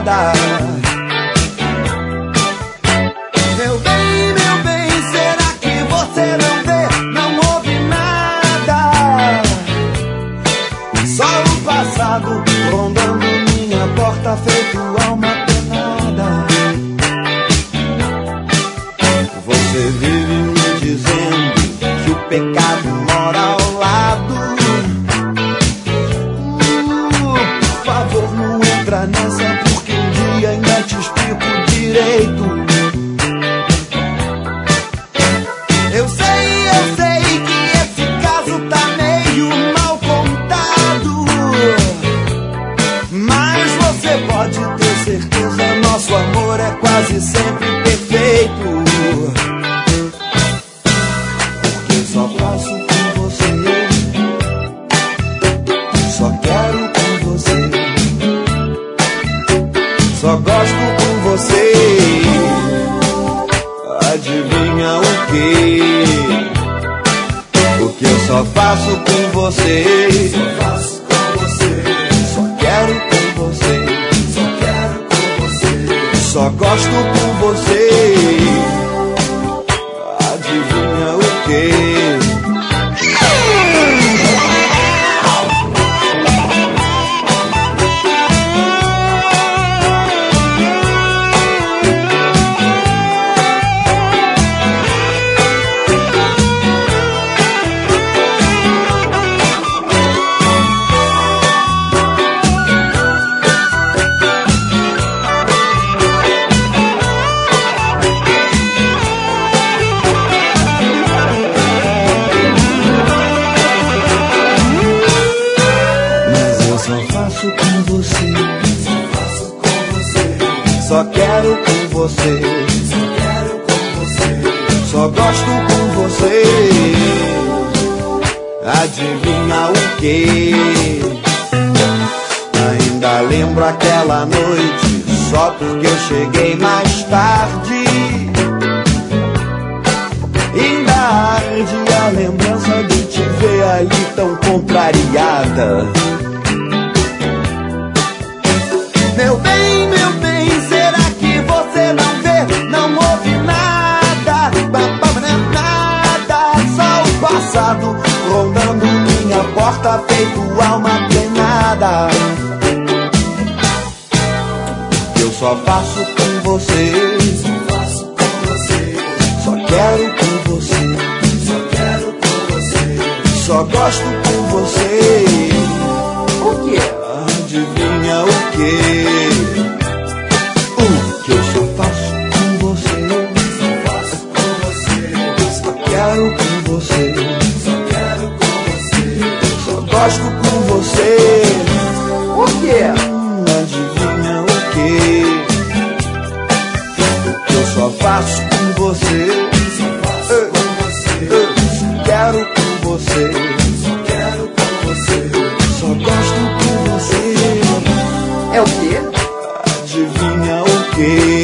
nada. Meu bem, será que você não vê, não ouve nada? Só o passado rondando minha porta, feito alma penada. Você vive me dizendo que o pecado mora ao lado. Por favor, não entra nessa, porque um dia ainda te explico direito. Eu sei que esse caso tá meio mal contado, mas você pode ter certeza, nosso amor é quase sempre perfeito. Porque só faço com você, só quero com você, só gosto com você. Adivinha o que? O que eu só faço com você, só faço com você, só quero com você, só quero com você, só gosto com você. Adivinha o que? Só quero com você, só quero com você, só gosto com você. Adivinha o que? Ainda lembro aquela noite, só porque eu cheguei mais tarde. Ainda arde a lembrança de te ver ali tão contrariada. Meu bem, será que você não vê, não ouve nada? Nada, só o passado rondando minha porta, feito alma penada. Eu só faço com você, só faço com você, só quero com você, só quero com você, só gosto com você. O que é? Adivinha o que? Que eu só faço com você, só faço com você, só quero com você, só quero com você, só gosto com você. O que? Adivinha o que? Eu só faço com você, só faço com você, só quero com você, só quero com você, só gosto com você. É o quê? Adivinha o quê?